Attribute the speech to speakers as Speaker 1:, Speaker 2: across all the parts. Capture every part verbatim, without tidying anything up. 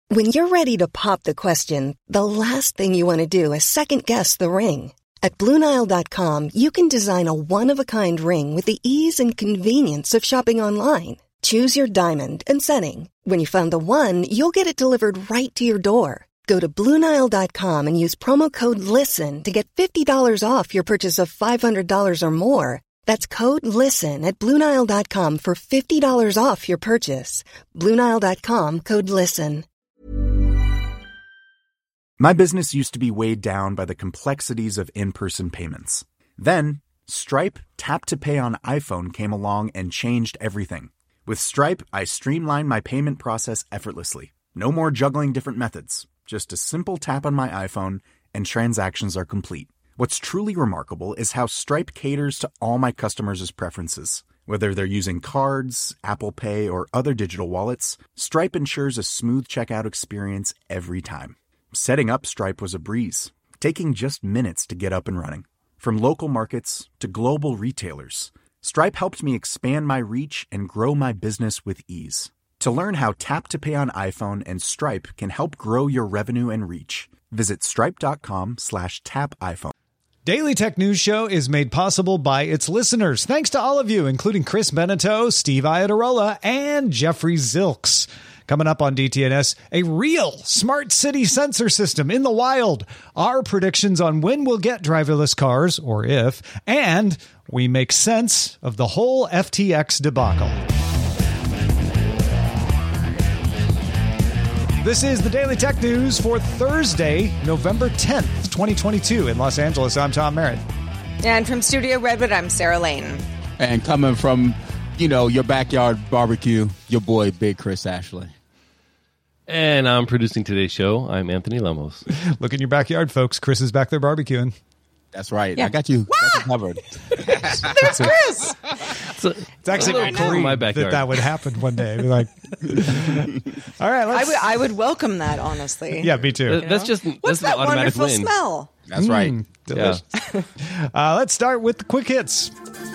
Speaker 1: When you're ready to pop the question, the last thing you want to do is second-guess the ring. At Blue Nile dot com, you can design a one-of-a-kind ring with the ease and convenience of shopping online. Choose your diamond and setting. When you find the one, you'll get it delivered right to your door. Go to Blue Nile dot com and use promo code LISTEN to get fifty dollars off your purchase of five hundred dollars or more. That's code LISTEN at Blue Nile dot com for fifty dollars off your purchase. Blue Nile dot com, code LISTEN.
Speaker 2: My business used to be weighed down by the complexities of in-person payments. Then, Stripe Tap to Pay on iPhone came along and changed everything. With Stripe, I streamlined my payment process effortlessly. No more juggling different methods. Just a simple tap on my iPhone and transactions are complete. What's truly remarkable is how Stripe caters to all my customers' preferences. Whether they're using cards, Apple Pay, or other digital wallets, Stripe ensures a smooth checkout experience every time. Setting up Stripe was a breeze, taking just minutes to get up and running. From local markets to global retailers, Stripe helped me expand my reach and grow my business with ease. To learn how Tap to Pay on iPhone and Stripe can help grow your revenue and reach, visit stripe.com slash tap iPhone.
Speaker 3: Daily Tech News Show is made possible by its listeners. Thanks to all of you, including Chris Beneteau, Steve Iadarola, and Jeffrey Zilks. Coming up on D T N S, a real smart city sensor system in the wild, our predictions on when we'll get driverless cars, or if, and we make sense of the whole F T X debacle. This is the Daily Tech News for Thursday, November tenth, twenty twenty-two. In Los Angeles, I'm Tom Merritt.
Speaker 4: And from Studio Redwood, I'm Sarah Lane.
Speaker 5: And coming from, you know, your backyard barbecue, your boy, Big Chris Ashley.
Speaker 6: And I'm producing today's show. I'm Anthony Lemos.
Speaker 3: Look in your backyard, folks. Chris is back there barbecuing.
Speaker 5: That's right.
Speaker 4: Yeah.
Speaker 5: I got you, got you covered.
Speaker 4: There's Chris.
Speaker 6: It's, a,
Speaker 3: It's actually
Speaker 6: a
Speaker 3: great
Speaker 6: my
Speaker 3: that
Speaker 6: backyard.
Speaker 3: that would happen one day. Be like, all right,
Speaker 4: I
Speaker 3: let's.
Speaker 4: would, I would welcome that, honestly.
Speaker 3: Yeah, me too.
Speaker 6: Uh, That's just
Speaker 4: What's
Speaker 6: that's
Speaker 4: that
Speaker 6: an automatic
Speaker 4: wonderful
Speaker 6: win.
Speaker 4: smell?
Speaker 5: That's right.
Speaker 3: Mm,
Speaker 6: Yeah.
Speaker 3: delicious. Uh, let's start with the quick hits.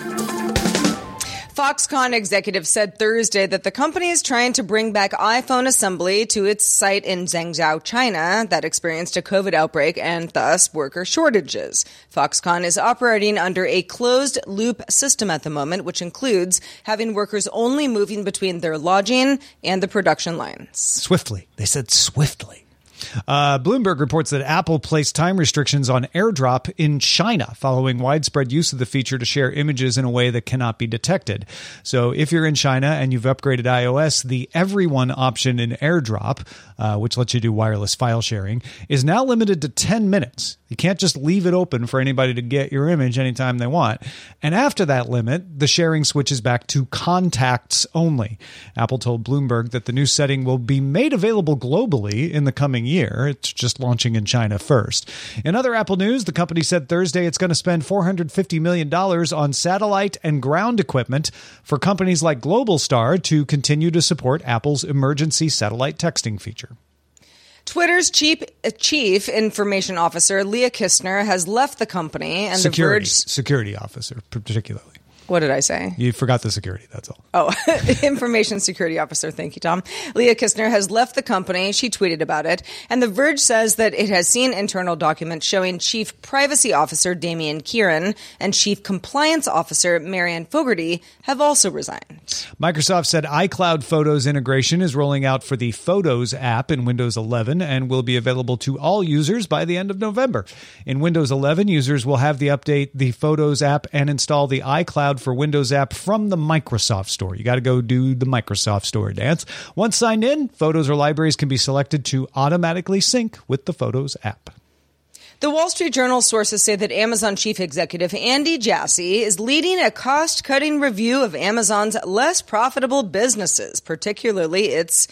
Speaker 4: Foxconn executives said Thursday that the company is trying to bring back iPhone assembly to its site in Zhengzhou, China, that experienced a COVID outbreak and thus worker shortages. Foxconn is operating under a closed-loop system at the moment, which includes having workers only moving between their lodging and the production lines.
Speaker 3: Swiftly. They said swiftly. Uh, Bloomberg reports that Apple placed time restrictions on AirDrop in China following widespread use of the feature to share images in a way that cannot be detected. So if you're in China and you've upgraded iOS, the Everyone option in AirDrop, uh, which lets you do wireless file sharing, is now limited to ten minutes. You can't just leave it open for anybody to get your image anytime they want. And after that limit, the sharing switches back to contacts only. Apple told Bloomberg that the new setting will be made available globally in the coming year. It's just launching in China first. In other Apple news, the company said Thursday it's going to spend four hundred fifty million dollars on satellite and ground equipment for companies like Globalstar to continue to support Apple's emergency satellite texting feature.
Speaker 4: Twitter's chief, chief information officer, Leah Kistner, has left the company. And
Speaker 3: Security,
Speaker 4: The Verge...
Speaker 3: security officer, particularly.
Speaker 4: What did I say?
Speaker 3: You forgot the security, that's all.
Speaker 4: Oh, information security officer. Thank you, Tom. Leah Kistner has left the company. She tweeted about it. And The Verge says that it has seen internal documents showing Chief Privacy Officer Damian Kieran and Chief Compliance Officer Marianne Fogarty have also resigned.
Speaker 3: Microsoft said iCloud Photos integration is rolling out for the Photos app in Windows eleven and will be available to all users by the end of November. In Windows eleven, users will have the update the Photos app and install the iCloud for Windows app from the Microsoft Store. You got to go do the Microsoft Store dance. Once signed in, photos or libraries can be selected to automatically sync with the Photos app.
Speaker 4: The Wall Street Journal sources say that Amazon chief executive Andy Jassy is leading a cost-cutting review of Amazon's less profitable businesses, particularly its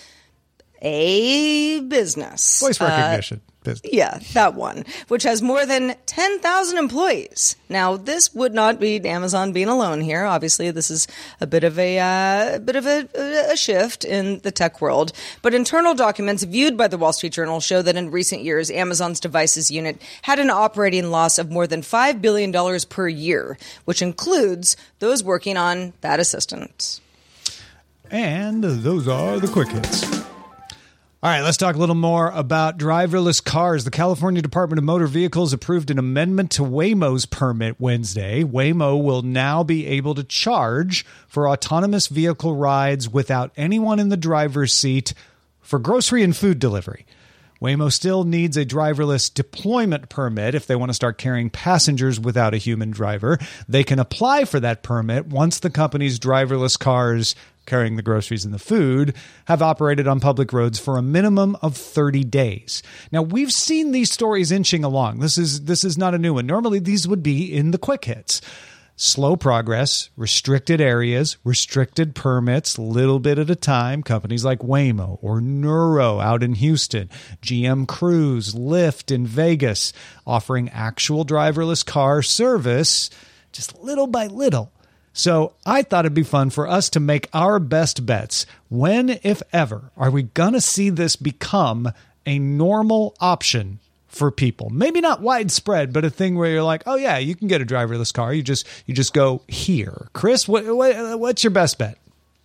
Speaker 4: A business.
Speaker 3: Voice recognition. Uh,
Speaker 4: Yeah, that one, which has more than ten thousand employees. Now, this would not be Amazon being alone here. Obviously, this is a bit of a uh, bit of a, a shift in the tech world. But internal documents viewed by the Wall Street Journal show that in recent years, Amazon's devices unit had an operating loss of more than five billion dollars per year, which includes those working on that assistant.
Speaker 3: And those are the quick hits. All right, let's talk a little more about driverless cars. The California Department of Motor Vehicles approved an amendment to Waymo's permit Wednesday. Waymo will now be able to charge for autonomous vehicle rides without anyone in the driver's seat for grocery and food delivery. Waymo still needs a driverless deployment permit if they want to start carrying passengers without a human driver. They can apply for that permit once the company's driverless cars carrying the groceries and the food have operated on public roads for a minimum of thirty days. Now, we've seen these stories inching along. This is this is not a new one. Normally, these would be in the quick hits. Slow progress, restricted areas, restricted permits, little bit at a time. Companies like Waymo or Nuro out in Houston, G M Cruise, Lyft in Vegas, offering actual driverless car service just little by little. So I thought it'd be fun for us to make our best bets. When, if ever, are we going to see this become a normal option for people? Maybe not widespread, but a thing where you're like, oh yeah, you can get a driverless car. You just you just go here. Chris, what, what what's your best bet?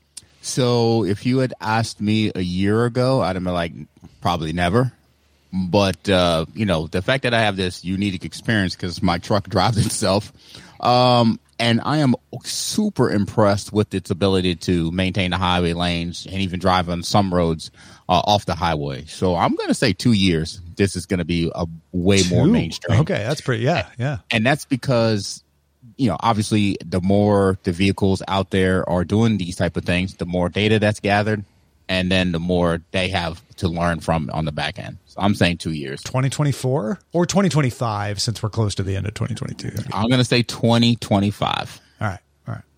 Speaker 5: So if you had asked me a year ago, I'd have been like, probably never. But, uh, you know, the fact that I have this unique experience because my truck drives itself, um, and I am super impressed with its ability to maintain the highway lanes and even drive on some roads uh, off the highway. So I'm going to say two years. This is going to be a way
Speaker 3: Two?
Speaker 5: more mainstream.
Speaker 3: Okay, that's pretty, yeah, yeah.
Speaker 5: And that's because, you know, obviously the more the vehicles out there are doing these type of things, the more data that's gathered, and then the more they have to learn from on the back end. So I'm saying two years.
Speaker 3: twenty twenty-four or twenty twenty-five, since we're close to the end of twenty twenty-two.
Speaker 5: I'm going to say twenty twenty-five.
Speaker 3: All right, all right.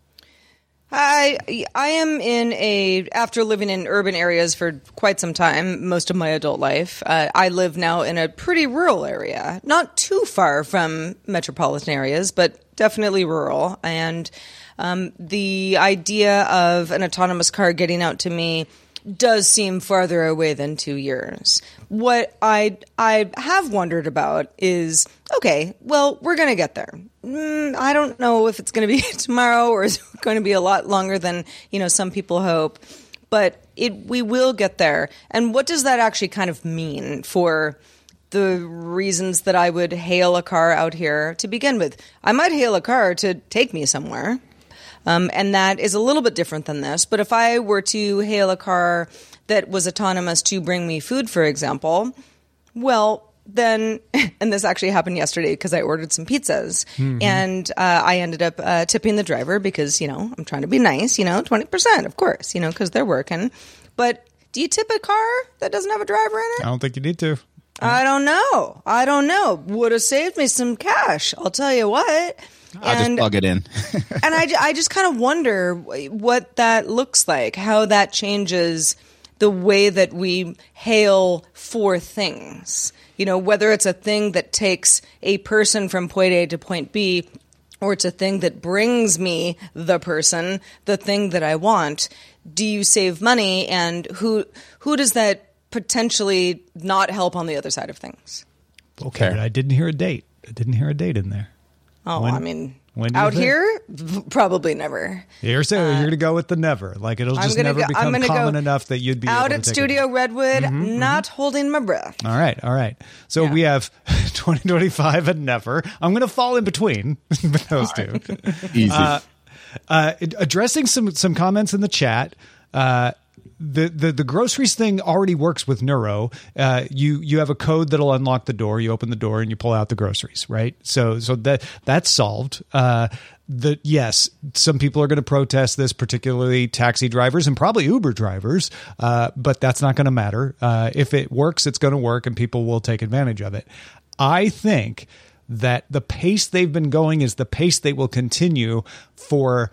Speaker 4: I I am in a after living in urban areas for quite some time, most of my adult life. Uh, I live now in a pretty rural area, not too far from metropolitan areas, but definitely rural. And um, the idea of an autonomous car getting out to me does seem farther away than two years. What I I have wondered about is, okay, well, we're going to get there. Mm, I don't know if it's going to be tomorrow or is it going to be a lot longer than, you know, some people hope. But it we will get there. And what does that actually kind of mean for the reasons that I would hail a car out here to begin with? I might hail a car to take me somewhere. Um, and that is a little bit different than this. But if I were to hail a car that was autonomous to bring me food, for example, well, then, and this actually happened yesterday because I ordered some pizzas. Mm-hmm. And uh, I ended up uh, tipping the driver because, you know, I'm trying to be nice, you know, twenty percent, of course, you know, because they're working. But do you tip a car that doesn't have a driver in it?
Speaker 3: I don't think you need to.
Speaker 4: I don't know. I don't know. Would have saved me some cash. I'll tell you what.
Speaker 5: I'll
Speaker 4: and,
Speaker 5: just plug it in.
Speaker 4: and I, I just kind of wonder what that looks like, how that changes the way that we hail for things. You know, whether it's a thing that takes a person from point A to point B, or it's a thing that brings me the person, the thing that I want. Do you save money, and who who does that potentially not help on the other side of things?
Speaker 3: Okay, but I didn't hear a date. I didn't hear a date in there.
Speaker 4: Oh,
Speaker 3: when,
Speaker 4: I mean,
Speaker 3: when
Speaker 4: out here, probably never.
Speaker 3: You're saying uh, you're going to go with the never. Like, it'll just never
Speaker 4: go,
Speaker 3: become common
Speaker 4: go
Speaker 3: enough that you'd be
Speaker 4: out
Speaker 3: able to
Speaker 4: at
Speaker 3: take
Speaker 4: Studio
Speaker 3: it.
Speaker 4: Redwood,
Speaker 3: mm-hmm,
Speaker 4: not
Speaker 3: mm-hmm.
Speaker 4: holding my breath.
Speaker 3: All right, all right. So yeah. we have twenty twenty-five and never. I'm going to fall in between with those two.
Speaker 5: Easy.
Speaker 3: Uh, uh, addressing some some comments in the chat. Uh, The, the the groceries thing already works with Nuro. Uh, you you have a code that'll unlock the door. You open the door and you pull out the groceries, right? So so that that's solved. Uh, the yes, some people are going to protest this, particularly taxi drivers and probably Uber drivers. Uh, but that's not going to matter. Uh, if it works, it's going to work, and people will take advantage of it. I think that the pace they've been going is the pace they will continue for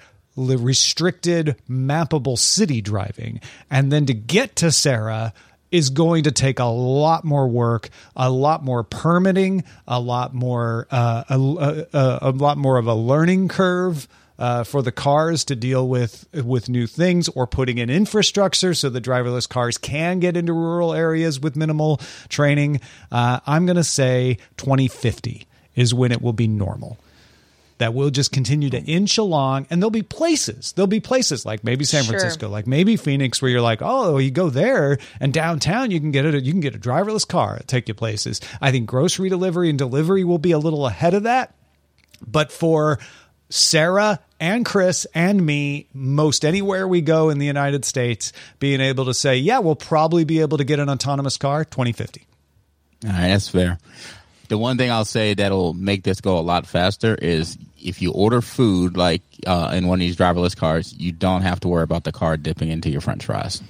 Speaker 3: restricted mappable city driving. And then to get to Sarah is going to take a lot more work, a lot more permitting, a lot more uh, a, a, a lot more of a learning curve uh, for the cars to deal with with new things, or putting in infrastructure so the driverless cars can get into rural areas with minimal training. Uh, I'm going to say twenty fifty is when it will be normal. that will just continue to inch along. And there'll be places, there'll be places like maybe San
Speaker 4: Sure.
Speaker 3: Francisco, like maybe Phoenix, where you're like, oh, you go there and downtown, you can get it. You can get a driverless car, take you places. I think grocery delivery and delivery will be a little ahead of that. But for Sarah and Chris and me, most anywhere we go in the United States, being able to say, yeah, we'll probably be able to get an autonomous car twenty fifty.
Speaker 5: All right, that's fair. The one thing I'll say that'll make this go a lot faster is if you order food like uh, in one of these driverless cars, you don't have to worry about the car dipping into your French fries.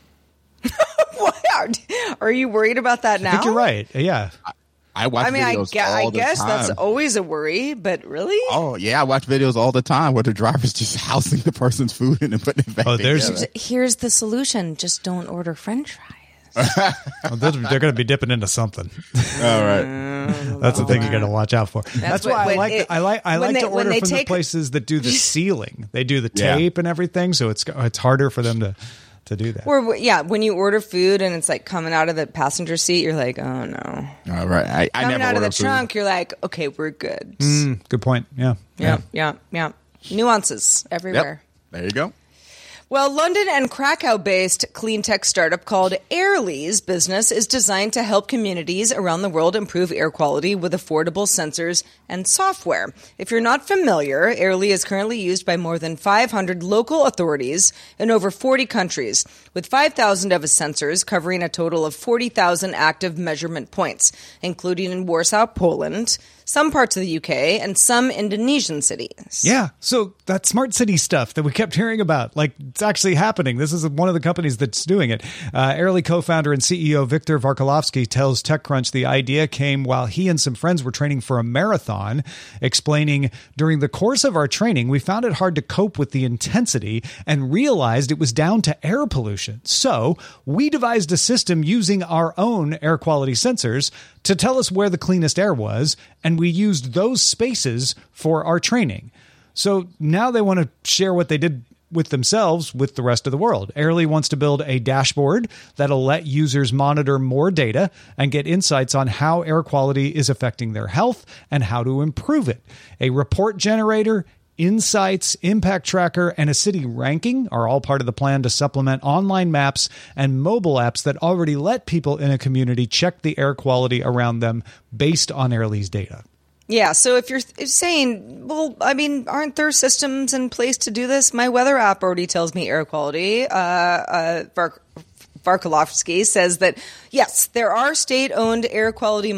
Speaker 4: What? Are you worried about that now?
Speaker 3: I think you're right. Yeah.
Speaker 5: I watch
Speaker 4: I mean, I,
Speaker 5: videos
Speaker 4: gue-
Speaker 5: all
Speaker 4: I
Speaker 5: the
Speaker 4: guess
Speaker 5: time.
Speaker 4: that's always a worry, but really?
Speaker 5: Oh, yeah, I watch videos all the time where the driver's just housing the person's food and then putting it back
Speaker 3: Oh, there's-
Speaker 5: together.
Speaker 4: Here's the solution. Just don't order French fries.
Speaker 3: Well, they're they're going to be dipping into something.
Speaker 5: All right.
Speaker 3: That's the thing you got to watch out for. That's,
Speaker 4: what-
Speaker 3: why I
Speaker 4: when
Speaker 3: like
Speaker 4: it-
Speaker 3: I like I
Speaker 4: when
Speaker 3: like
Speaker 4: they-
Speaker 3: to
Speaker 4: when
Speaker 3: order
Speaker 4: they
Speaker 3: from the
Speaker 4: take-
Speaker 3: places that do the sealing. They do the
Speaker 5: Yeah.
Speaker 3: tape and everything, so it's it's harder for them to to do that.
Speaker 4: Or yeah, when you order food and it's like coming out of the passenger seat, you're like, oh no.
Speaker 5: All right. I, I
Speaker 4: Coming
Speaker 5: never
Speaker 4: out of
Speaker 5: order
Speaker 4: the
Speaker 5: food.
Speaker 4: trunk, you're like, okay, we're good.
Speaker 3: Mm, good point. Yeah.
Speaker 4: Yeah, yeah, yeah. Nuances everywhere.
Speaker 5: Yep. There you go.
Speaker 4: Well, London and Krakow-based clean tech startup called Airly's business is designed to help communities around the world improve air quality with affordable sensors and software. If you're not familiar, Airly is currently used by more than five hundred local authorities in over forty countries, with five thousand of its sensors covering a total of forty thousand active measurement points, including in Warsaw, Poland, some parts of the U K, and some Indonesian cities.
Speaker 3: Yeah. So that smart city stuff that we kept hearing about, like it's actually happening. This is one of the companies that's doing it. Uh, Airly co-founder and C E O Viktor Varkalovsky tells TechCrunch the idea came while he and some friends were training for a marathon, explaining, during the course of our training, we found it hard to cope with the intensity and realized it was down to air pollution. So we devised a system using our own air quality sensors to tell us where the cleanest air was, and we used those spaces for our training. So now they want to share what they did with themselves with the rest of the world. Airly wants to build a dashboard that'll let users monitor more data and get insights on how air quality is affecting their health and how to improve it. A report generator, insights, impact tracker, and a city ranking are all part of the plan to supplement online maps and mobile apps that already let people in a community check the air quality around them based on Airly's data.
Speaker 4: Yeah, so if you're th- saying, well, I mean, aren't there systems in place to do this? My weather app already tells me air quality. Uh, uh, Vark- Varkalovsky says that, yes, there are state-owned air quality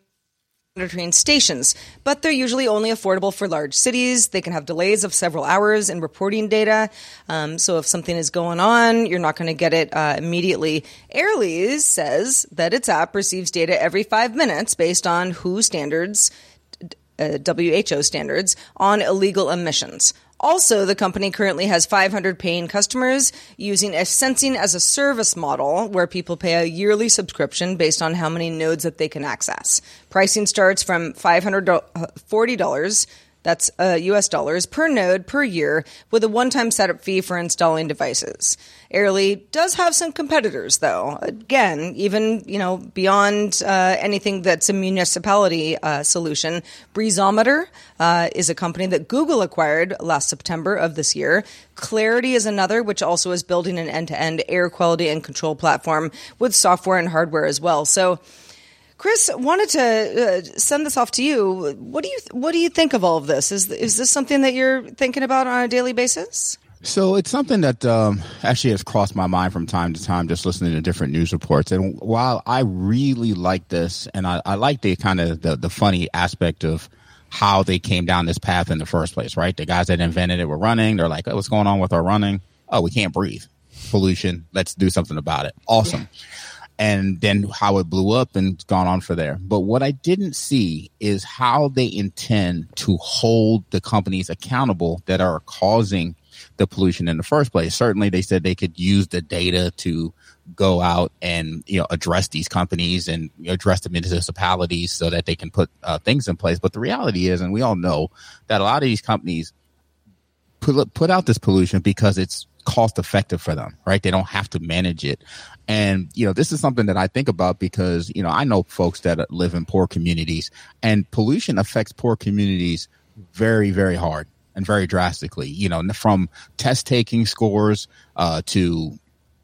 Speaker 4: monitoring stations, but they're usually only affordable for large cities. They can have delays of several hours in reporting data. Um, so if something is going on, you're not going to get it uh, immediately. Airly says that its app receives data every five minutes based on W H O standards, uh, W H O standards on illegal emissions. Also, the company currently has five hundred paying customers using a sensing as a service model where people pay a yearly subscription based on how many nodes that they can access. Pricing starts from five hundred forty dollars, that's uh, U S dollars, per node per year, with a one-time setup fee for installing devices. Airly does have some competitors, though. Again, even you know beyond uh, anything that's a municipality uh, solution, Breezometer uh, is a company that Google acquired last September of this year. Clarity is another, which also is building an end-to-end air quality and control platform with software and hardware as well. So, Chris, wanted to uh, send this off to you. What do you what do you think of all of this? Is is this something that you're thinking about on a daily basis?
Speaker 5: So it's something that um, actually has crossed my mind from time to time, just listening to different news reports. And while I really like this, and I, I like the kind of the, the funny aspect of how they came down this path in the first place, right? The guys that invented it were running. They're like, oh, what's going on with our running? Oh, we can't breathe. Pollution. Let's do something about it. Awesome. Yeah. And then how it blew up and gone on for there. But what I didn't see is how they intend to hold the companies accountable that are causing the pollution in the first place. Certainly, they said they could use the data to go out and you know address these companies and you know, address the municipalities so that they can put uh, things in place. But the reality is, and we all know, that a lot of these companies put put out this pollution because it's cost effective for them, right? They don't have to manage it. And, you know, this is something that I think about because, you know, I know folks that live in poor communities, and pollution affects poor communities very, very hard and very drastically, you know, from test taking scores uh, to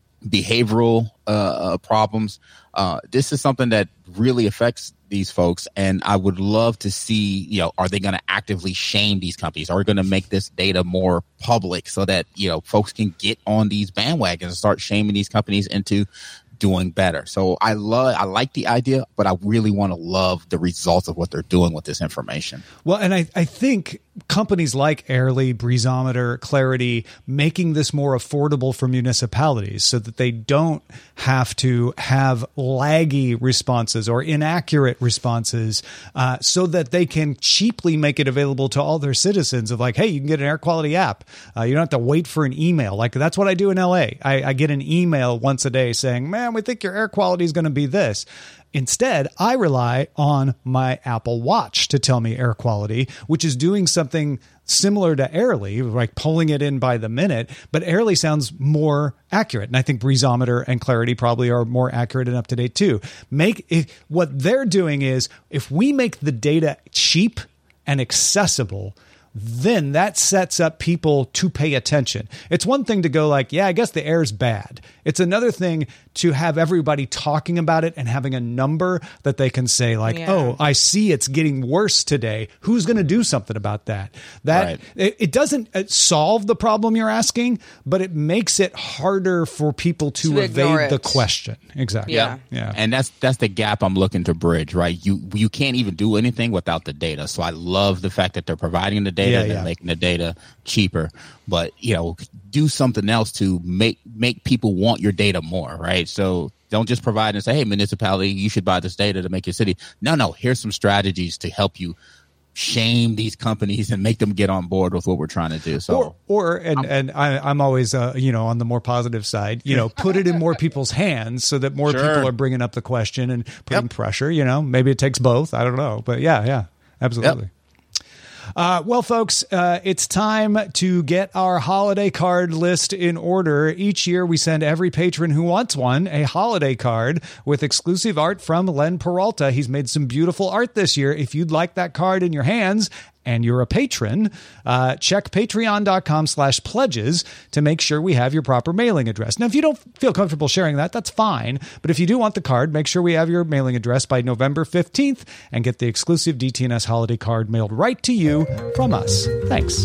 Speaker 5: behavioral uh, problems. Uh, this is something that really affects these folks. And I would love to see, you know, are they going to actively shame these companies? Are we going to make this data more public so that, you know, folks can get on these bandwagons and start shaming these companies into doing better? So I love, I like the idea, but I really want to love the results of what they're doing with this information.
Speaker 3: Well, and I, I think companies like Airly, Breezometer, Clarity, making this more affordable for municipalities so that they don't have to have laggy responses or inaccurate responses, uh, so that they can cheaply make it available to all their citizens of like, hey, you can get an air quality app. Uh, you don't have to wait for an email. Like that's what I do in L A. I, I get an email once a day saying, man, we think your air quality is going to be this. Instead, I rely on my Apple Watch to tell me air quality, which is doing something similar to Airly, like pulling it in by the minute. But Airly sounds more accurate. And I think Breezometer and Clarity probably are more accurate and up to date too. Make if, what they're doing is if we make the data cheap and accessible, then that sets up people to pay attention. It's one thing to go like, yeah, I guess the air's bad. It's another thing to have everybody talking about it and having a number that they can say like, yeah. oh, I see it's getting worse today. Who's going to do something about that? That right. it, it doesn't solve the problem you're asking, but it makes it harder for people to, to evade the question. Exactly.
Speaker 5: Yeah.
Speaker 3: yeah.
Speaker 5: And that's that's the gap I'm looking to bridge, right? You you can't even do anything without the data. So I love the fact that they're providing the data,
Speaker 3: yeah,
Speaker 5: they're
Speaker 3: yeah.
Speaker 5: making the data cheaper. But, you know, do something else to make make people want your data more, right? So don't just provide and say, hey, municipality, you should buy this data to make your city. No, no, here's some strategies to help you shame these companies and make them get on board with what we're trying to do. So,
Speaker 3: or, or and, and I, I'm always, uh, you know, on the more positive side, you know, put it in more people's hands so that more
Speaker 5: Sure.
Speaker 3: people are bringing up the question and putting
Speaker 5: Yep.
Speaker 3: pressure, you know, maybe it takes both. I don't know. But yeah, yeah, absolutely.
Speaker 5: Yep.
Speaker 3: Uh, well, folks, uh, it's time to get our holiday card list in order. Each year, we send every patron who wants one a holiday card with exclusive art from Len Peralta. He's made some beautiful art this year. If you'd like that card in your hands and you're a patron, uh, check patreon.com slash pledges to make sure we have your proper mailing address. Now, if you don't feel comfortable sharing that, that's fine. But if you do want the card, make sure we have your mailing address by November fifteenth and get the exclusive D T N S holiday card mailed right to you from us. Thanks.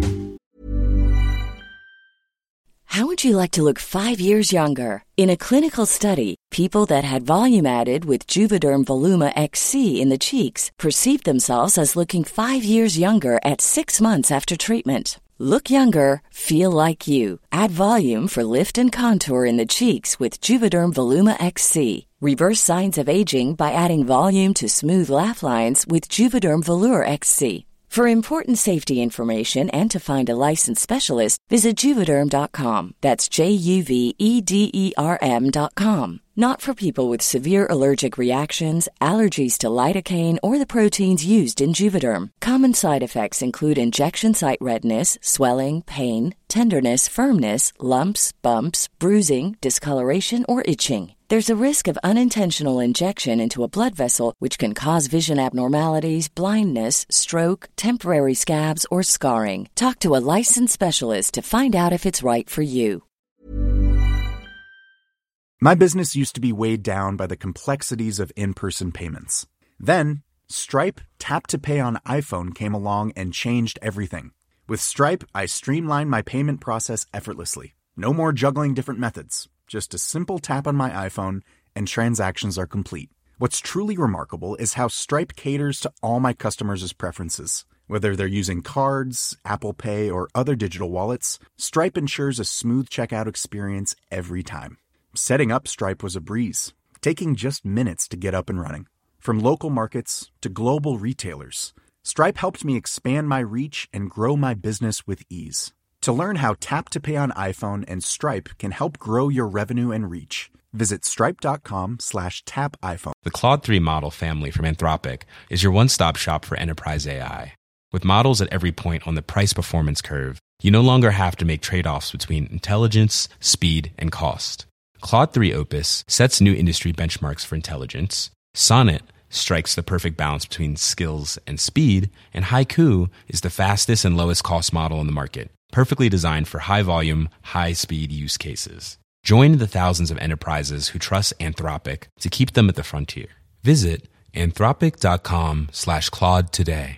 Speaker 7: How would you like to look five years younger? In a clinical study, people that had volume added with Juvederm Voluma X C in the cheeks perceived themselves as looking five years younger at six months after treatment. Look younger, feel like you. Add volume for lift and contour in the cheeks with Juvederm Voluma X C. Reverse signs of aging by adding volume to smooth laugh lines with Juvederm Volure X C. For important safety information and to find a licensed specialist, visit Juvederm dot com. That's J U V E D E R M dot com. Not for people with severe allergic reactions, allergies to lidocaine, or the proteins used in Juvederm. Common side effects include injection site redness, swelling, pain, tenderness, firmness, lumps, bumps, bruising, discoloration, or itching. There's a risk of unintentional injection into a blood vessel, which can cause vision abnormalities, blindness, stroke, temporary scabs, or scarring. Talk to a licensed specialist to find out if it's right for you.
Speaker 2: My business used to be weighed down by the complexities of in-person payments. Then, Stripe Tap to Pay on iPhone came along and changed everything. With Stripe, I streamlined my payment process effortlessly. No more juggling different methods. Just a simple tap on my iPhone, and transactions are complete. What's truly remarkable is how Stripe caters to all my customers' preferences. Whether they're using cards, Apple Pay, or other digital wallets, Stripe ensures a smooth checkout experience every time. Setting up Stripe was a breeze, taking just minutes to get up and running. From local markets to global retailers, Stripe helped me expand my reach and grow my business with ease. To learn how Tap to Pay on iPhone and Stripe can help grow your revenue and reach, visit stripe.com slash tap iPhone.
Speaker 8: The Claude three model family from Anthropic is your one-stop shop for enterprise A I. With models at every point on the price-performance curve, you no longer have to make trade-offs between intelligence, speed, and cost. Claude three Opus sets new industry benchmarks for intelligence. Sonnet strikes the perfect balance between skills and speed, and Haiku is the fastest and lowest cost model in the market, perfectly designed for high volume, high speed use cases. Join the thousands of enterprises who trust Anthropic to keep them at the frontier. Visit anthropic.com slash Claude today.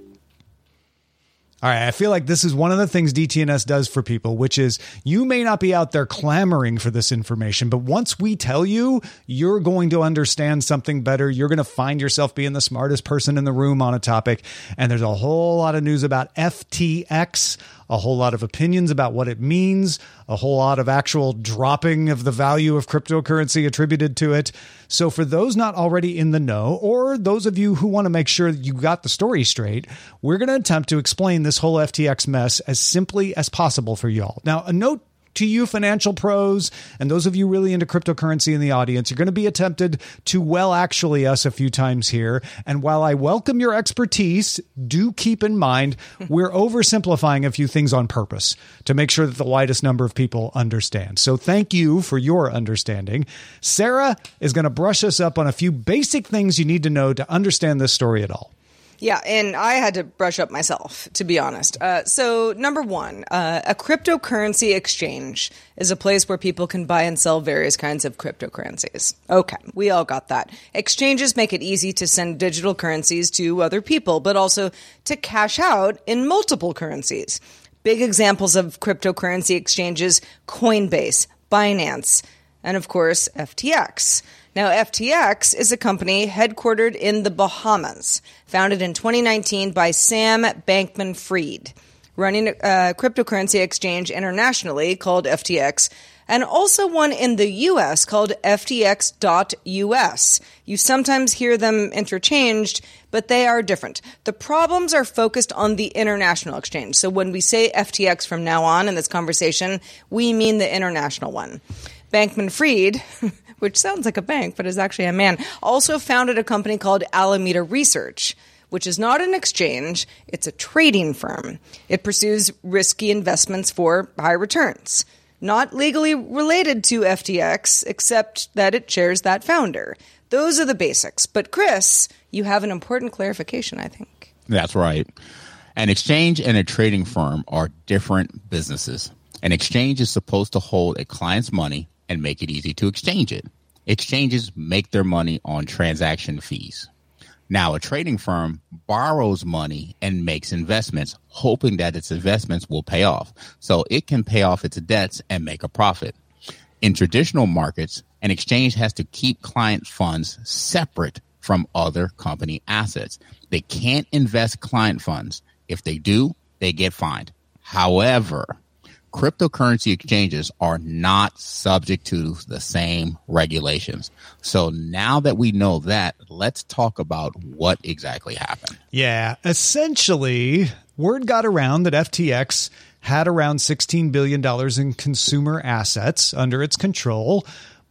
Speaker 3: All right, I feel like this is one of the things D T N S does for people, which is you may not be out there clamoring for this information, but once we tell you, you're going to understand something better. You're going to find yourself being the smartest person in the room on a topic. And there's a whole lot of news about F T X, a whole lot of opinions about what it means, a whole lot of actual dropping of the value of cryptocurrency attributed to it. So for those not already in the know, or those of you who want to make sure that you got the story straight, we're going to attempt to explain this whole F T X mess as simply as possible for y'all. Now, a note to you financial pros and those of you really into cryptocurrency in the audience, you're going to be tempted to well actually us a few times here. And while I welcome your expertise, do keep in mind we're oversimplifying a few things on purpose to make sure that the widest number of people understand. So thank you for your understanding. Sarah is going to brush us up on a few basic things you need to know to understand this story at all.
Speaker 4: Yeah, and I had to brush up myself, to be honest. Uh, so, number one, uh, a cryptocurrency exchange is a place where people can buy and sell various kinds of cryptocurrencies. Okay, we all got that. Exchanges make it easy to send digital currencies to other people, but also to cash out in multiple currencies. Big examples of cryptocurrency exchanges: Coinbase, Binance, and of course, F T X. Now, F T X is a company headquartered in the Bahamas, founded in twenty nineteen by Sam Bankman-Fried, running a cryptocurrency exchange internationally called F T X, and also one in the U S called F T X dot U S. You sometimes hear them interchanged, but they are different. The problems are focused on the international exchange. So when we say F T X from now on in this conversation, we mean the international one. Bankman-Fried, which sounds like a bank, but is actually a man, also founded a company called Alameda Research, which is not an exchange, it's a trading firm. It pursues risky investments for high returns. Not legally related to F T X, except that it shares that founder. Those are the basics. But Chris, you have an important clarification, I think.
Speaker 5: That's right. An exchange and a trading firm are different businesses. An exchange is supposed to hold a client's money and make it easy to exchange it. Exchanges make their money on transaction fees. Now, a trading firm borrows money and makes investments, hoping that its investments will pay off, so it can pay off its debts and make a profit. In traditional markets, an exchange has to keep client funds separate from other company assets. They can't invest client funds. If they do, they get fined. However, cryptocurrency exchanges are not subject to the same regulations. So now that we know that, let's talk about what exactly happened.
Speaker 3: Yeah, essentially, word got around that F T X had around sixteen billion dollars in consumer assets under its control,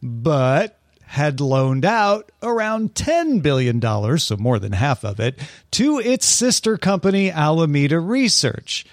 Speaker 3: but had loaned out around ten billion dollars, so more than half of it, to its sister company, Alameda Research.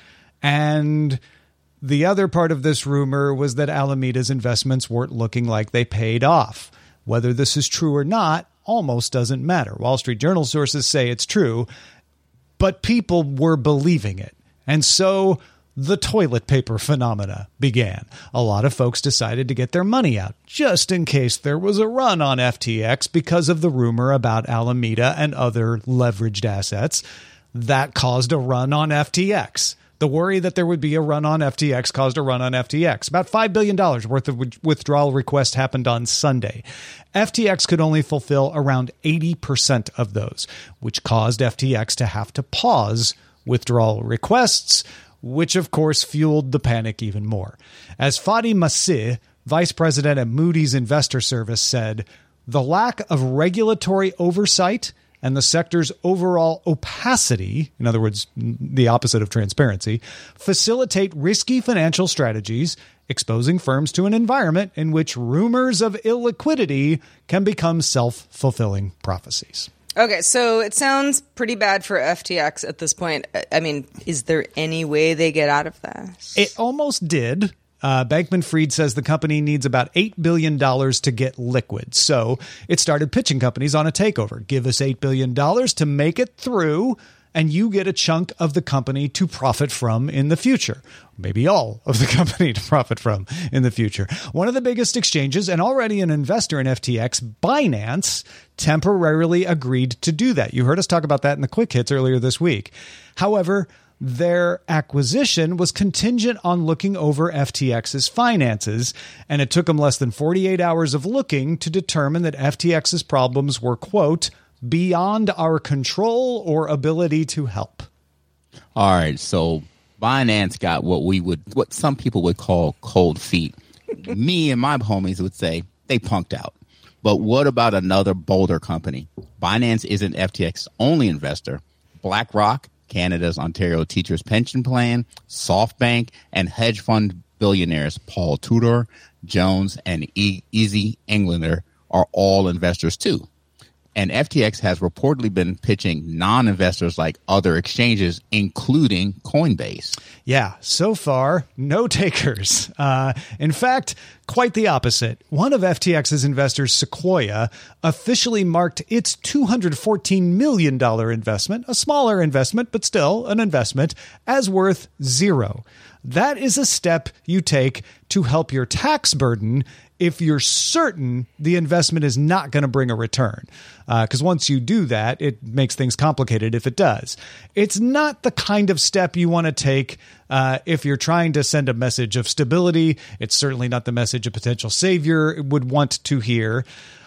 Speaker 3: And the other part of this rumor was that Alameda's investments weren't looking like they paid off. Whether this is true or not almost doesn't matter. Wall Street Journal sources say it's true, but people were believing it. And so the toilet paper phenomena began. A lot of folks decided to get their money out just in case there was a run on F T X because of the rumor about Alameda and other leveraged assets. That caused a run on F T X. The worry that there would be a run on F T X caused a run on F T X. About five billion dollars worth of withdrawal requests happened on Sunday. F T X could only fulfill around eighty percent of those, which caused F T X to have to pause withdrawal requests, which of course fueled the panic even more. As Fadi Masih, vice president at Moody's Investor Service, said, the lack of regulatory oversight and the sector's overall opacity, in other words, the opposite of transparency, facilitate risky financial strategies, exposing firms to an environment in which rumors of illiquidity can become self-fulfilling prophecies.
Speaker 4: Okay, so it sounds pretty bad for F T X at this point. I mean, is there any way they get out of this?
Speaker 3: It almost did. Uh, Bankman-Fried says the company needs about eight billion dollars to get liquid. So it started pitching companies on a takeover. Give us eight billion dollars to make it through, and you get a chunk of the company to profit from in the future. Maybe all of the company to profit from in the future. One of the biggest exchanges, and already an investor in F T X, Binance, temporarily agreed to do that. You heard us talk about that in the Quick Hits earlier this week. However, their acquisition was contingent on looking over F T X's finances, and it took them less than forty-eight hours of looking to determine that F T X's problems were, quote, beyond our control or ability to help.
Speaker 5: All right, so Binance got what we would, what some people would call cold feet. Me and my homies would say they punked out. But what about another bolder company? Binance is an F T X only investor. BlackRock, Canada's Ontario Teachers Pension Plan, SoftBank, and hedge fund billionaires Paul Tudor, Jones, and e- Easy Englander are all investors too. And F T X has reportedly been pitching non-investors like other exchanges, including Coinbase.
Speaker 3: Yeah, so far, no takers. Uh, in fact, quite the opposite. One of F T X's investors, Sequoia, officially marked its two hundred fourteen million dollars investment, a smaller investment, but still an investment, as worth zero. That is a step you take to help your tax burden if you're certain the investment is not going to bring a return. Because uh, once you do that, it makes things complicated if it does. It's not the kind of step you want to take uh, if you're trying to send a message of stability. It's certainly not the message a potential savior would want to hear.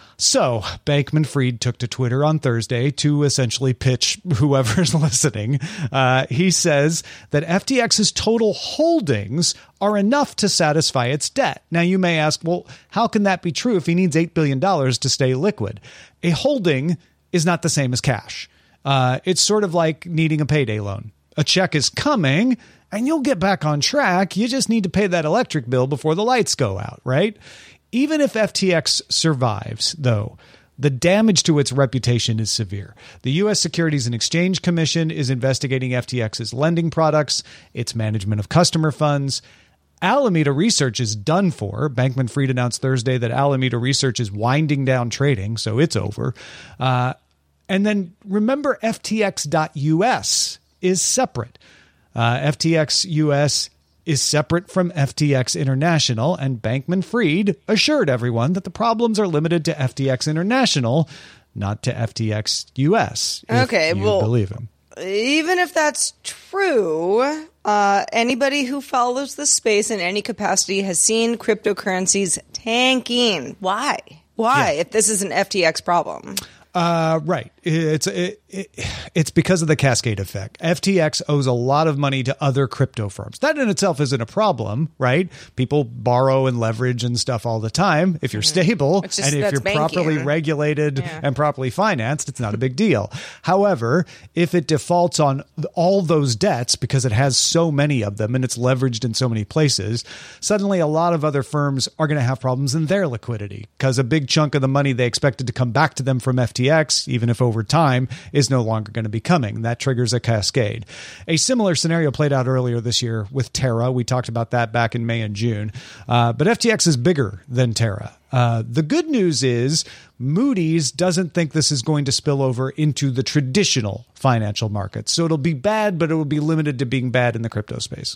Speaker 3: So Bankman-Fried took to Twitter on Thursday to essentially pitch whoever's listening. Uh, he says that F T X's total holdings are enough to satisfy its debt. Now, you may ask, well, how can that be true if he needs eight billion dollars to stay liquid? A holding is not the same as cash. Uh, it's sort of like needing a payday loan. A check is coming and you'll get back on track. You just need to pay that electric bill before the lights go out, right? Even if F T X survives, though, the damage to its reputation is severe. The U S Securities and Exchange Commission is investigating F T X's lending products, its management of customer funds. Alameda Research is done for. Bankman-Fried announced Thursday that Alameda Research is winding down trading, so it's over. Uh, and then remember, F T X dot U S is separate. Uh, F T X U S is separate from F T X International, and Bankman-Fried assured everyone that the problems are limited to F T X International, not to F T X U S.
Speaker 4: Okay,
Speaker 3: if you
Speaker 4: well,
Speaker 3: believe him.
Speaker 4: Even if that's true, uh, anybody who follows the space in any capacity has seen cryptocurrencies tanking. Why? Why?
Speaker 3: Yeah.
Speaker 4: If this is an F T X problem.
Speaker 3: Uh, right. It's it, it, it's because of the cascade effect. F T X owes a lot of money to other crypto firms. That in itself isn't a problem, right? People borrow and leverage and stuff all the time. If you're stable
Speaker 4: just,
Speaker 3: and if you're
Speaker 4: banking.
Speaker 3: properly regulated
Speaker 4: yeah.
Speaker 3: and properly financed, it's not a big deal. However, if it defaults on all those debts because it has so many of them and it's leveraged in so many places, suddenly a lot of other firms are going to have problems in their liquidity because a big chunk of the money they expected to come back to them from F T X, even if over time, is no longer going to be coming. That triggers a cascade. A similar scenario played out earlier this year with Terra. We talked about that back in May and June. Uh, but F T X is bigger than Terra. Uh, the good news is Moody's doesn't think this is going to spill over into the traditional financial markets. So it'll be bad, but it will be limited to being bad in the crypto space.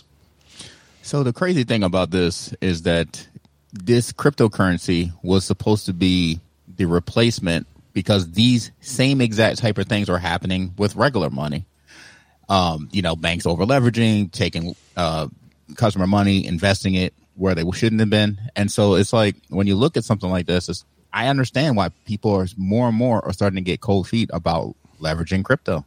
Speaker 5: So the crazy thing about this is that this cryptocurrency was supposed to be the replacement because these same exact type of things are happening with regular money. Um, you know, banks over leveraging, taking uh, customer money, investing it where they shouldn't have been. And so it's like when you look at something like this, it's, I understand why people are more and more are starting to get cold feet about leveraging crypto.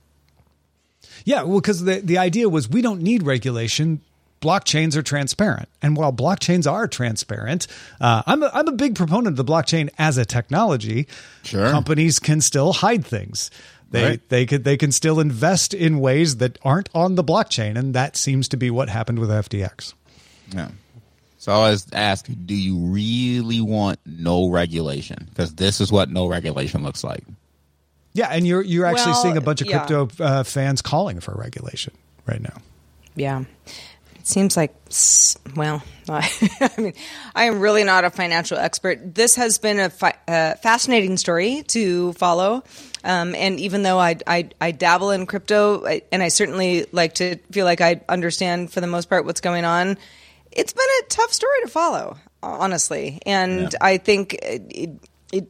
Speaker 3: Yeah, well, because the, the idea was we don't need regulation. Blockchains are transparent. And while blockchains are transparent, uh, I'm, a, I'm a big proponent of the blockchain as a technology.
Speaker 5: Sure.
Speaker 3: Companies can still hide things. They
Speaker 5: right.
Speaker 3: they could they can still invest in ways that aren't on the blockchain. And that seems to be what happened with F T X.
Speaker 5: Yeah. So I always ask, do you really want no regulation? Because this is what no regulation looks like.
Speaker 3: Yeah, and you're you're actually
Speaker 4: well,
Speaker 3: seeing a bunch of
Speaker 4: yeah.
Speaker 3: crypto uh, fans calling for regulation right now.
Speaker 4: Yeah. it seems like, well, I mean, I am really not a financial expert. This has been a fi- uh, fascinating story to follow. Um, and even though I, I, I dabble in crypto, I, and I certainly like to feel like I understand for the most part what's going on, it's been a tough story to follow, honestly. And yeah. I think it, it,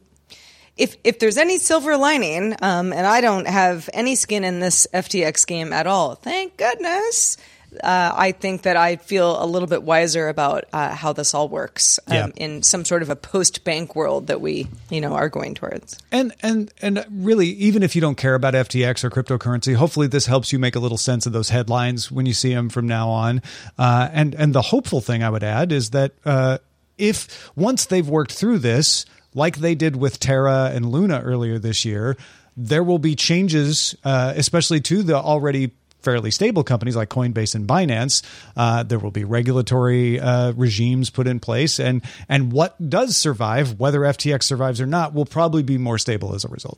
Speaker 4: if if there's any silver lining, um, and I don't have any skin in this F T X game at all, thank goodness. Uh, I think that I feel a little bit wiser about uh, how this all works um, yeah. in some sort of a post-bank world that we, you know, are going towards.
Speaker 3: And and and really, even if you don't care about F T X or cryptocurrency, hopefully this helps you make a little sense of those headlines when you see them from now on. Uh, and and the hopeful thing I would add is that uh, if once they've worked through this, like they did with Terra and Luna earlier this year, there will be changes, uh, especially to the already fairly stable companies like Coinbase and Binance. Uh, there will be regulatory uh, regimes put in place, and and what does survive, whether F T X survives or not, will probably be more stable as a result.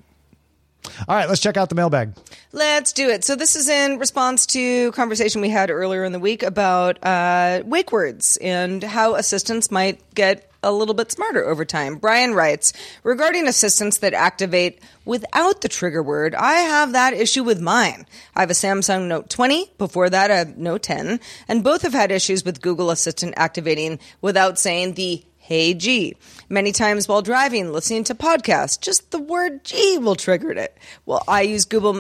Speaker 3: All right, let's check out the mailbag.
Speaker 4: Let's do it. So this is in response to a conversation we had earlier in the week about uh, wake words and how assistants might get a little bit smarter over time. Brian writes, regarding assistants that activate without the trigger word, I have that issue with mine. I have a Samsung Note twenty, before that a Note ten, and both have had issues with Google Assistant activating without saying the Hey G. Many times while driving, listening to podcasts, just the word G will trigger it. Well, I use Google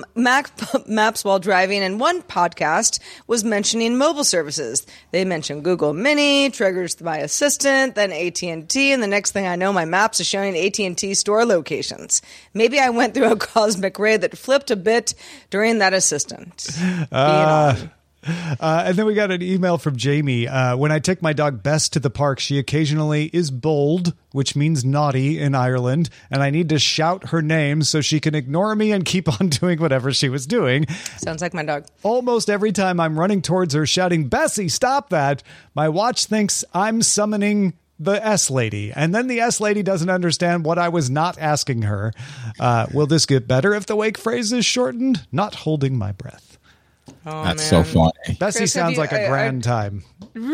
Speaker 4: Maps while driving, and one podcast was mentioning mobile services. They mentioned Google Mini, triggers my assistant, then A T and T, and the next thing I know, my maps is showing A T and T store locations. Maybe I went through a cosmic ray that flipped a bit during that assistant.
Speaker 3: Uh. Uh, and then we got an email from Jamie. Uh, when I take my dog Bess to the park, she occasionally is bold, which means naughty in Ireland, and I need to shout her name so she can ignore me and keep on doing whatever she was doing.
Speaker 4: Sounds like my dog.
Speaker 3: Almost every time I'm running towards her shouting, Bessie, stop that, my watch thinks I'm summoning the S lady, and then the S lady doesn't understand what I was not asking her. Uh, will this get better if the wake phrase is shortened? Not holding my breath.
Speaker 4: Oh,
Speaker 5: That's
Speaker 4: man.
Speaker 5: so funny.
Speaker 3: Bessie
Speaker 4: Chris,
Speaker 3: sounds
Speaker 4: you,
Speaker 3: like a
Speaker 4: I,
Speaker 3: grand
Speaker 4: I,
Speaker 3: time.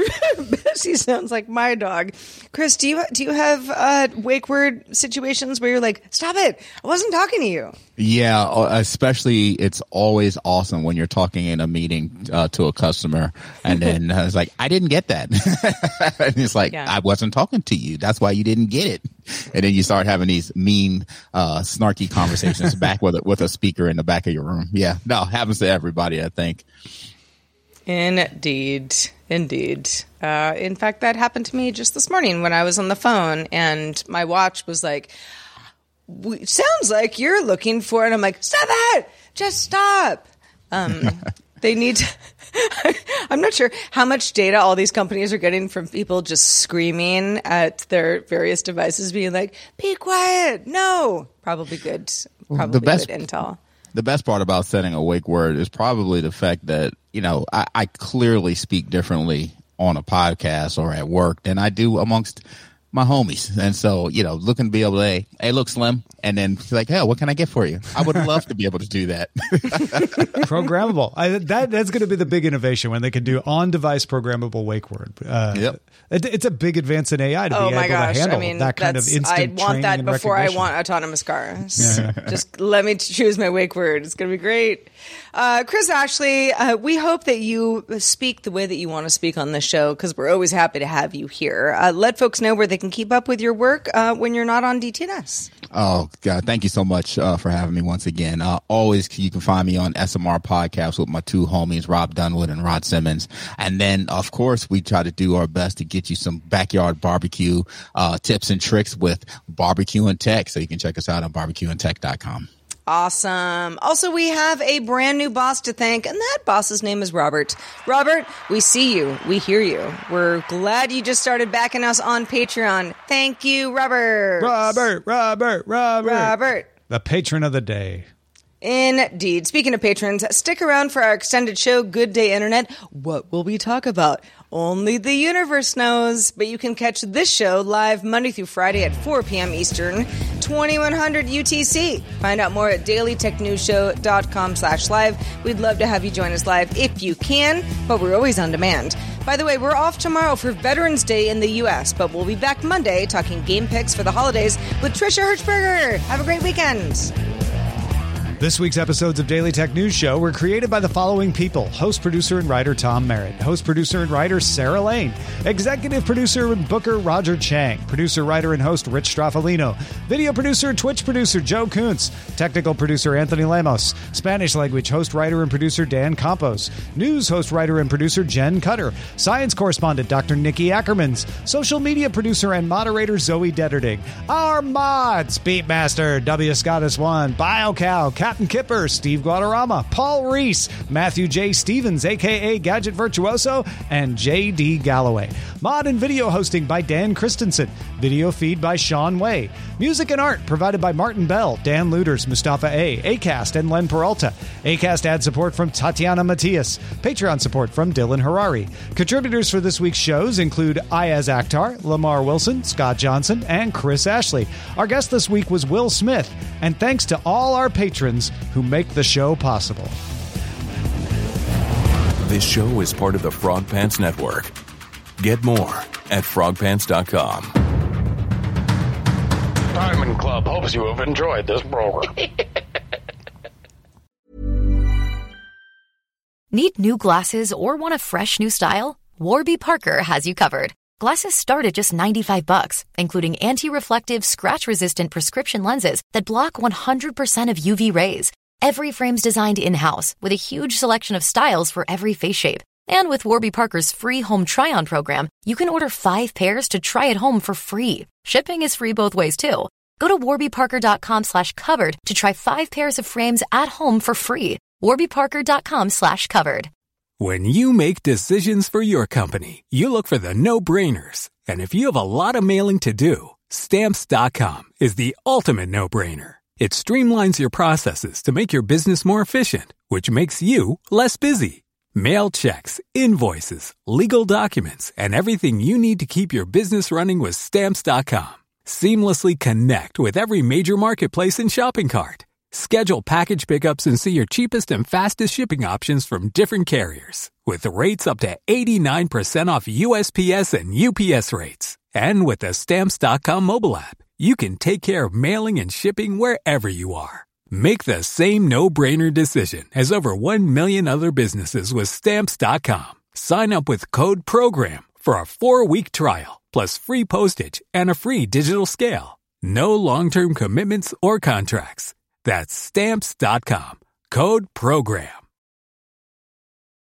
Speaker 4: Bessie sounds like my dog. Chris, do you do you have uh, wake word situations where you're like, stop it, I wasn't talking to you?
Speaker 5: Yeah, especially it's always awesome when you're talking in a meeting uh, to a customer, and then uh, it's like, I didn't get that. And it's like, yeah. I wasn't talking to you. That's why you didn't get it. And then you start having these mean, uh, snarky conversations back with a, with a speaker in the back of your room. Yeah, no, happens to everybody, I think.
Speaker 4: Indeed. Indeed. Uh, in fact, that happened to me just this morning when I was on the phone, and my watch was like, sounds like you're looking for, and I'm like, stop it! Just stop! Um, they need to, I'm not sure how much data all these companies are getting from people just screaming at their various devices, being like, be quiet! No! Probably good. Probably
Speaker 5: the best,
Speaker 4: good intel.
Speaker 5: The best part about setting a wake word is probably the fact that, you know, I, I clearly speak differently on a podcast or at work than I do amongst my homies. And so, you know, looking to be able to, hey, hey look, Slim, and then be like, hey, what can I get for you? I would love to be able to do that.
Speaker 3: Programmable. I, that That's going to be the big innovation when they can do on-device programmable wake word. Uh,
Speaker 5: yep.
Speaker 3: It, it's a big advance in A I to
Speaker 4: oh
Speaker 3: be
Speaker 4: my
Speaker 3: able
Speaker 4: gosh.
Speaker 3: to handle
Speaker 4: I mean,
Speaker 3: that kind of instant
Speaker 4: I want
Speaker 3: training
Speaker 4: that
Speaker 3: and
Speaker 4: before I
Speaker 3: recognition.
Speaker 4: want autonomous cars. Yeah. Just let me choose my wake word. It's going to be great. Uh, Chris Ashley, uh, we hope that you speak the way that you want to speak on this show, because we're always happy to have you here. Uh, let folks know where they can keep up with your work uh, when you're not on D T N S.
Speaker 5: Oh, God. Thank you so much uh, for having me once again. Uh, always, you can find me on S M R Podcast with my two homies, Rob Dunwood and Rod Simmons. And then, of course, we try to do our best to get you some backyard barbecue uh, tips and tricks with Barbecue and Tech. So you can check us out on barbecue and tech dot com.
Speaker 4: Awesome. Also, we have a brand new boss to thank, and that boss's name is Robert. Robert, we see you. We hear you. We're glad you just started backing us on Patreon. Thank you, Robert.
Speaker 3: Robert, Robert, Robert.
Speaker 4: Robert.
Speaker 3: The patron of the day.
Speaker 4: Indeed. Speaking of patrons, stick around for our extended show, Good Day Internet. What will we talk about? Only the universe knows. But you can catch this show live Monday through Friday at four p.m. Eastern, twenty-one hundred U T C. Find out more at daily tech news show dot com slash live. We'd love to have you join us live if you can, but we're always on demand. By the way, we're off tomorrow for Veterans Day in the U S, but we'll be back Monday talking game picks for the holidays with Trisha Hertzberger. Have a great weekend.
Speaker 3: This week's episodes of Daily Tech News Show were created by the following people. Host, producer, and writer Tom Merritt. Host, producer, and writer Sarah Lane. Executive producer and booker Roger Chang. Producer, writer, and host Rich Straffolino. Video producer, Twitch producer Joe Kuntz. Technical producer Anthony Lemos. Spanish language host, writer, and producer Dan Campos. News host, writer, and producer Jen Cutter. Science correspondent Doctor Nikki Ackermans. Social media producer and moderator Zoe Detterding. Our mods, Beatmaster, W. Scottus one, BioCow, Captain Kipper, Steve Guadarrama, Paul Reese, Matthew J. Stevens, a k a. Gadget Virtuoso, and J D. Galloway. Mod and video hosting by Dan Christensen. Video feed by Sean Way. Music and art provided by Martin Bell, Dan Luders, Mustafa A., Acast, and Len Peralta. Acast ad support from Tatiana Matias. Patreon support from Dylan Harari. Contributors for this week's shows include Ayaz Akhtar, Lamar Wilson, Scott Johnson, and Chris Ashley. Our guest this week was Will Smith. And thanks to all our patrons who make the show possible.
Speaker 9: This show is part of the Frog Pants Network. Get more at frog pants dot com.
Speaker 10: Diamond Club hopes you have enjoyed this program.
Speaker 11: Need new glasses or want a fresh new style? Warby Parker has you covered. Glasses start at just ninety-five bucks, including anti-reflective, scratch-resistant prescription lenses that block one hundred percent of U V rays. Every frame's designed in-house with a huge selection of styles for every face shape. And with Warby Parker's free home try-on program, you can order five pairs to try at home for free. Shipping is free both ways, too. Go to warby parker dot com slash covered to try five pairs of frames at home for free. warby parker dot com slash covered.
Speaker 12: When you make decisions for your company, you look for the no-brainers. And if you have a lot of mailing to do, Stamps dot com is the ultimate no-brainer. It streamlines your processes to make your business more efficient, which makes you less busy. Mail checks, invoices, legal documents, and everything you need to keep your business running with Stamps dot com. Seamlessly connect with every major marketplace and shopping cart. Schedule package pickups and see your cheapest and fastest shipping options from different carriers. With rates up to eighty-nine percent off U S P S and U P S rates. And with the Stamps dot com mobile app, you can take care of mailing and shipping wherever you are. Make the same no-brainer decision as over one million other businesses with Stamps dot com. Sign up with code PROGRAM for a four-week trial, plus free postage and a free digital scale. No long-term commitments or contracts. That's Stamps dot com. Code PROGRAM.